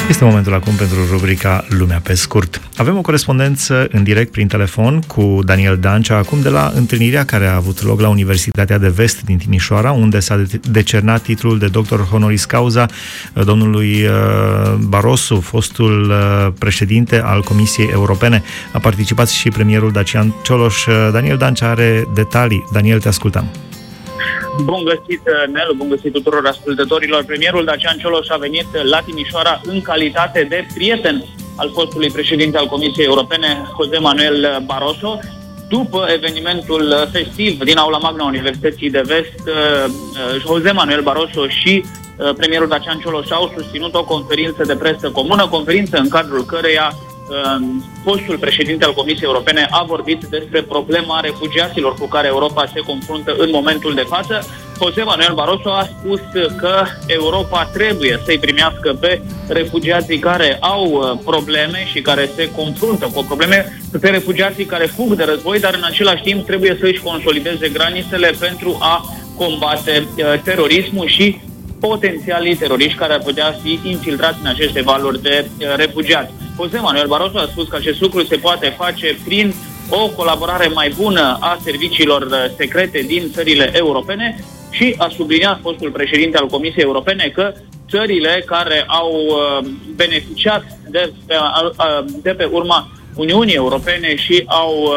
Este momentul acum pentru rubrica Lumea pe scurt. Avem o corespondență în direct prin telefon cu Daniel Dancea, acum de la întâlnirea care a avut loc la Universitatea de Vest din Timișoara, unde s-a decernat titlul de doctor honoris causa domnului Barroso, fostul președinte al Comisiei Europene. A participat și premierul Dacian Cioloș. Daniel Dancea are detalii. Daniel, te ascultăm. Bun găsit, Nelu, bun găsit tuturor ascultătorilor. Premierul Dacian Cioloș a venit la Timișoara în calitate de prieten al fostului președinte al Comisiei Europene, José Manuel Barroso. După evenimentul festiv din Aula Magna Universității de Vest, José Manuel Barroso și premierul Dacian Cioloș au susținut o conferință de presă comună, conferință în cadrul căreia fostul președinte al Comisiei Europene a vorbit despre problema refugiaților cu care Europa se confruntă în momentul de față. José Manuel Barroso a spus că Europa trebuie să-i primească pe refugiații care au probleme și care se confruntă cu probleme, pe refugiații care fug de război, dar în același timp trebuie să-și consolideze granițele pentru a combate terorismul și potențialii teroriști care ar putea fi infiltrați în aceste valuri de refugiați. José Manuel Barroso a spus că acest lucru se poate face prin o colaborare mai bună a serviciilor secrete din țările europene și a subliniat fostul președinte al Comisiei Europene că țările care au beneficiat de pe urma Uniunii Europene și au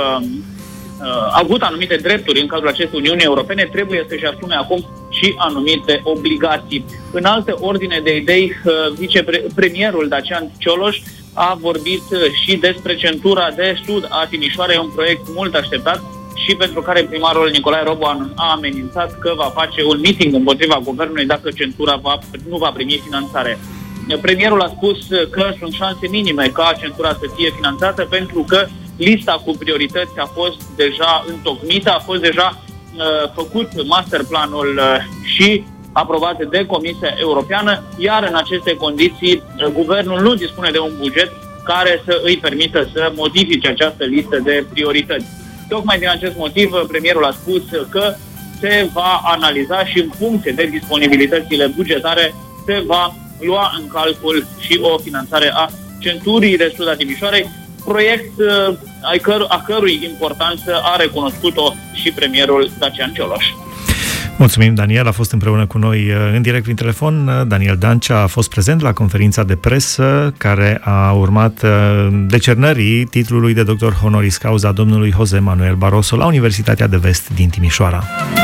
avut anumite drepturi în cadrul acestei Uniuni Europene trebuie să-și asume acum și anumite obligații. În altă ordine de idei, vicepremierul Dacian Cioloș a vorbit și despre centura de sud a Timișoarei, un proiect mult așteptat și pentru care primarul Nicolae Robu a amenințat că va face un meeting împotriva guvernului dacă centura nu va primi finanțare. Premierul a spus că sunt șanse minime ca centura să fie finanțată pentru că lista cu priorități a fost deja întocmită, a fost deja făcut masterplanul și aprobat de Comisia Europeană, iar în aceste condiții guvernul nu dispune de un buget care să îi permită să modifice această listă de priorități. Tocmai din acest motiv, premierul a spus că se va analiza și în funcție de disponibilitățile bugetare se va lua în calcul și o finanțare a centurii de sud a Timișoarei, proiect a cărui importanță a recunoscut-o și premierul Dacian Cioloș. Mulțumim, Daniel. A fost împreună cu noi în direct prin telefon. Daniel Dancea a fost prezent la conferința de presă care a urmat decernării titlului de doctor honoris causa domnului José Manuel Barroso la Universitatea de Vest din Timișoara.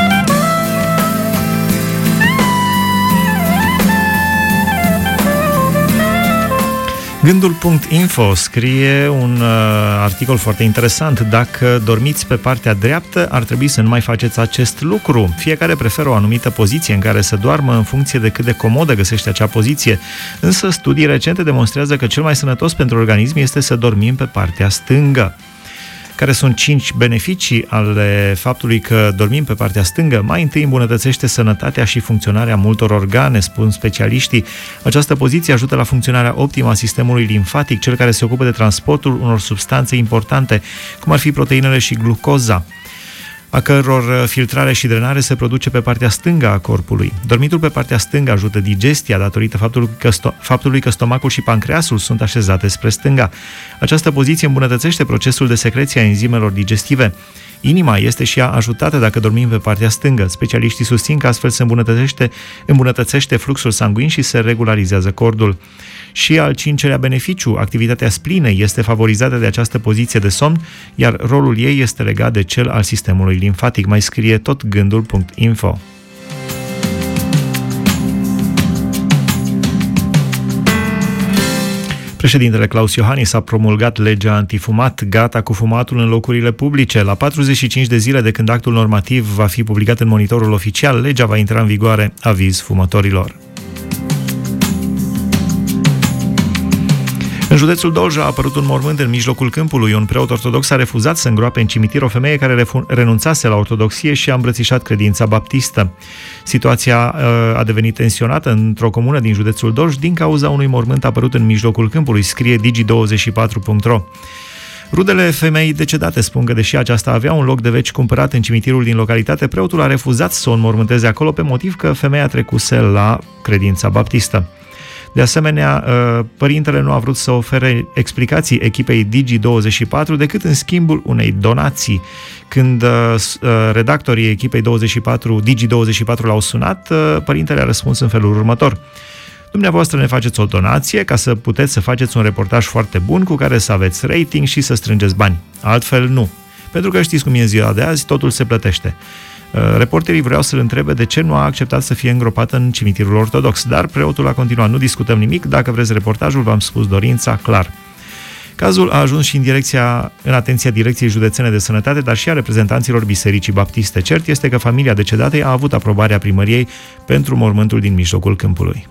Gândul.info scrie un articol foarte interesant. Dacă dormiți pe partea dreaptă, ar trebui să nu mai faceți acest lucru. Fiecare preferă o anumită poziție în care să doarmă în funcție de cât de comodă găsește acea poziție. Însă studii recente demonstrează că cel mai sănătos pentru organism este să dormim pe partea stângă. Care sunt 5 beneficii ale faptului că dormim pe partea stângă? Mai întâi îmbunătățește sănătatea și funcționarea multor organe, spun specialiștii. Această poziție ajută la funcționarea optimă a sistemului limfatic, cel care se ocupă de transportul unor substanțe importante, cum ar fi proteinele și glucoza, a căror filtrare și drenare se produce pe partea stângă a corpului. Dormitul pe partea stângă ajută digestia datorită faptului că stomacul și pancreasul sunt așezate spre stânga. Această poziție îmbunătățește procesul de secreție a enzimelor digestive. Inima este și ea ajutată dacă dormim pe partea stângă. Specialiștii susțin că astfel se îmbunătățește fluxul sanguin și se regularizează cordul. Și al 5-lea beneficiu, activitatea splinei este favorizată de această poziție de somn, iar rolul ei este legat de cel al sistemului limfatic, mai scrie tot gândul.info. Președintele Klaus Iohannis a promulgat legea antifumat, gata cu fumatul în locurile publice. La 45 de zile de când actul normativ va fi publicat în monitorul oficial, legea va intra în vigoare, aviz fumătorilor. În județul Dolj a apărut un mormânt în mijlocul câmpului. Un preot ortodox a refuzat să îngroape în cimitir o femeie care renunțase la ortodoxie și a îmbrățișat credința baptistă. Situația a devenit tensionată într-o comună din județul Dolj din cauza unui mormânt apărut în mijlocul câmpului, scrie Digi24.ro. Rudele femeii decedate spun că, deși aceasta avea un loc de veci cumpărat în cimitirul din localitate, preotul a refuzat să o înmormânteze acolo pe motiv că femeia trecuse la credința baptistă. De asemenea, părintele nu a vrut să ofere explicații echipei Digi24 decât în schimbul unei donații. Când redactorii echipei Digi24 l-au sunat, părintele a răspuns în felul următor: dumneavoastră ne faceți o donație ca să puteți să faceți un reportaj foarte bun cu care să aveți rating și să strângeți bani. Altfel nu. Pentru că știți cum e ziua de azi, totul se plătește. Reporterii vreau să-l întrebe de ce nu a acceptat să fie îngropat în cimitirul ortodox, dar preotul a continuat: nu discutăm nimic, dacă vreți reportajul, v-am spus dorința, clar. Cazul a ajuns și în atenția Direcției Județene de Sănătate, dar și a reprezentanților Bisericii Baptiste. Cert este că familia decedatei a avut aprobarea primăriei pentru mormântul din mijlocul câmpului.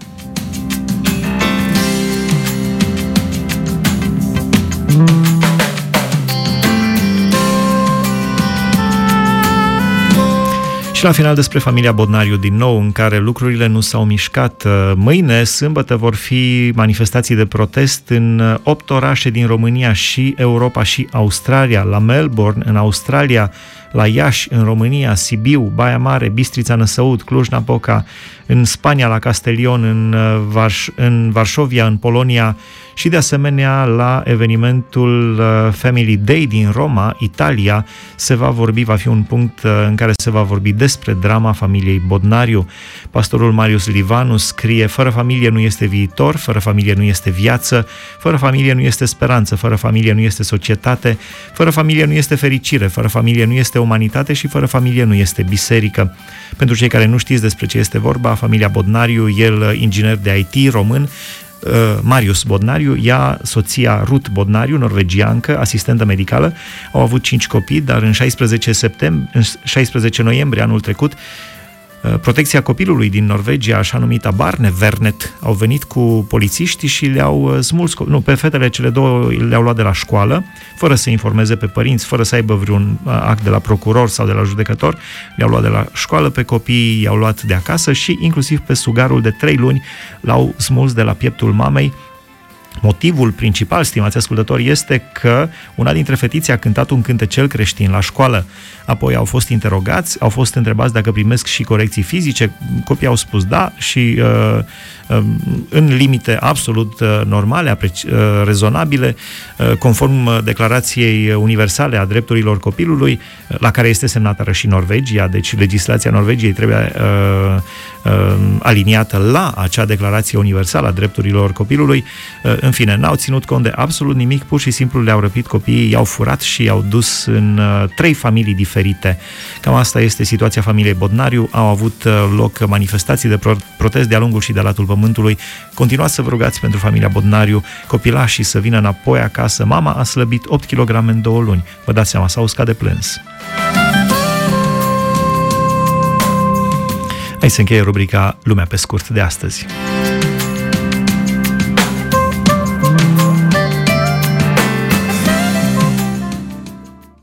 Și la final despre familia Bodnariu din nou, în care lucrurile nu s-au mișcat. Mâine, sâmbătă, vor fi manifestații de protest în 8 orașe din România și Europa și Australia. La Melbourne, în Australia, la Iași, în România, Sibiu, Baia Mare, Bistrița, Năsăud, Cluj-Napoca, în Spania, la Castellion, în Varșovia, în Polonia și de asemenea la evenimentul Family Day din Roma, Italia, va fi un punct în care se va vorbi despre drama familiei Bodnariu. Pastorul Marius Livanu scrie: fără familie nu este viitor, fără familie nu este viață, fără familie nu este speranță, fără familie nu este societate, fără familie nu este fericire, fără familie nu este umanitate și fără familie nu este biserică. Pentru cei care nu știți despre ce este vorba, familia Bodnariu, el inginer de IT român, Marius Bodnariu, ea, soția Ruth Bodnariu, norvegiancă, asistentă medicală, au avut 5 copii, dar în 16 noiembrie anul trecut, Protecția Copilului din Norvegia, așa numita Barnevernet, au venit cu polițiștii și le-au smuls, pe fetele cele două le-au luat de la școală, fără să informeze pe părinți, fără să aibă vreun act de la procuror sau de la judecător, le-au luat de la școală, pe copii i-au luat de acasă și inclusiv pe sugarul de 3 luni l-au smuls de la pieptul mamei. Motivul principal, stimați ascultători, este că una dintre fetițe a cântat un cântecel creștin la școală. Apoi au fost interogați, au fost întrebați dacă primesc și corecții fizice. Copiii au spus da și în limite absolut normale, rezonabile, conform Declarației Universale a Drepturilor Copilului, la care este semnatară și Norvegia, deci legislația Norvegiei trebuie aliniată la acea Declarație Universală a Drepturilor Copilului. În fine, n-au ținut cont de absolut nimic, pur și simplu le-au răpit copiii, i-au furat și i-au dus în 3 familii diferite. Cam asta este situația familiei Bodnariu. Au avut loc manifestații de protest de-a lungul și de-a latul pământului. Continuați să vă rugați pentru familia Bodnariu, copilașii să vină înapoi acasă. Mama a slăbit 8 kg în 2 luni. Vă dați seama, s-a uscat de plâns. Hai să încheie rubrica Lumea pe scurt de astăzi.